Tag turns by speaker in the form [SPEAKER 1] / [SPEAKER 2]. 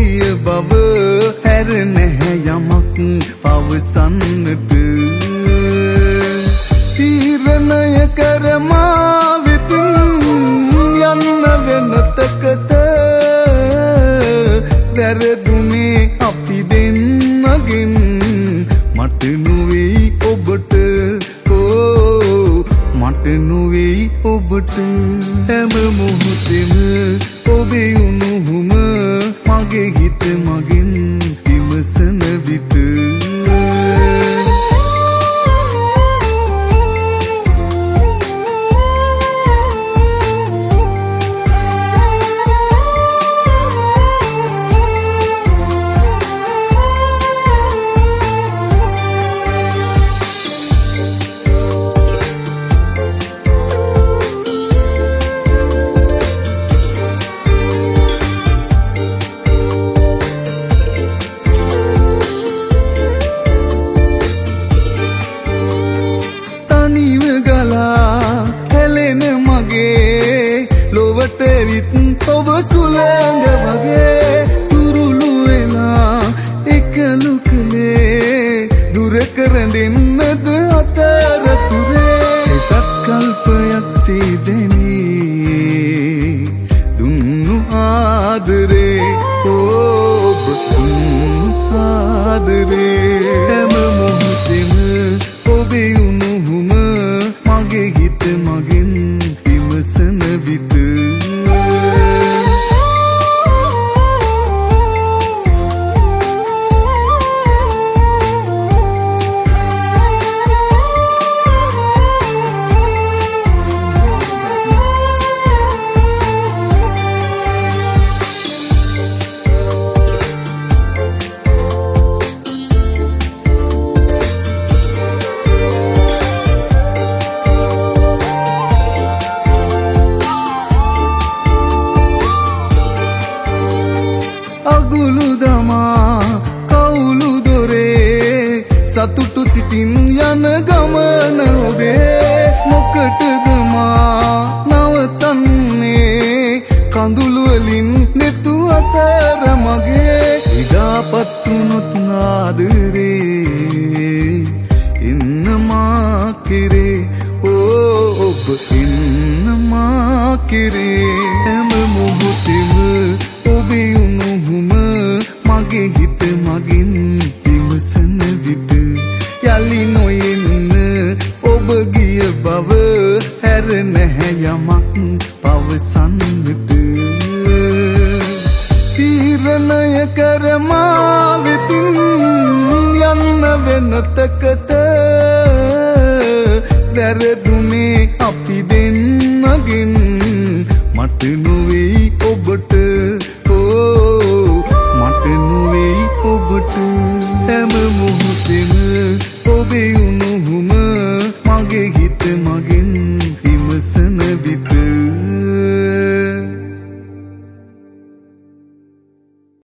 [SPEAKER 1] ගිය බව හැර නැහැ යමක් පවසන්නට තීරණය කරමා වෙතින් යන්න වෙනතකට වැරදුනේ අපි දෙන්නගෙන් මට නොවේයි ඔබට මට නොවේයි ඔබට හැම මොහොතෙම ඔබේ උණුහුම මගේ හිත මගින් විමසන විට ඔබ සුළඟ වගේ තුරුළු වෙලා එකලු කලේ දුර කරඳින්නද අතරතුරේ සත් කල්පයක් සීදෙනී දුන්නු ආදරේ ඔබ දුන්නු ආදරේ හැම මොහොතෙම ඔබේ උණුහුම මගේ හිත මගින් විමසන විට අගුළු දමා කවුළු දොරේ සතුටු සිතින් යන ගමන ඔබේ මොකටද මා නවතන්නේ කඳුළු වලින් නෙතු අතර මගේ ඉදාපත් වුණොත් ආදරේ ඉන්න මා කෙරේ ඔබ ඉන්න මා කෙරේ හැම මොහොතෙම ඔබේ උණුහුම මගේ හිත මගින් විමසන විට යලි නොයෙන්න ඔබ ගිය බව හැර නැහැ යමක් පවසන්නට තීරණය කරමා වෙතින් යන්න වෙනතකට වැරදුනේ අපි දෙන්නගෙන් මට